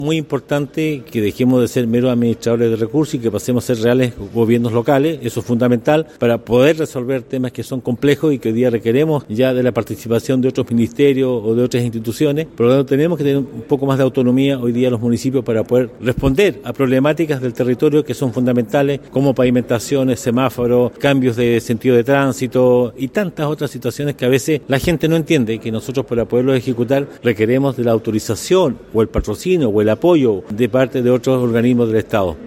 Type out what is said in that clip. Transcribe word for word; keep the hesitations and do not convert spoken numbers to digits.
Muy importante que dejemos de ser meros administradores de recursos y que pasemos a ser reales gobiernos locales. Eso es fundamental para poder resolver temas que son complejos y que hoy día requeremos ya de la participación de otros ministerios o de otras instituciones. Por lo tanto, tenemos que tener un poco más de autonomía hoy día los municipios para poder responder a problemáticas del territorio que son fundamentales, como pavimentaciones, semáforos, cambios de sentido de tránsito y tantas otras situaciones que a veces la gente no entiende, que nosotros para poderlos ejecutar requeremos de la autorización o el patrocinio o el apoyo de parte de otros organismos del Estado.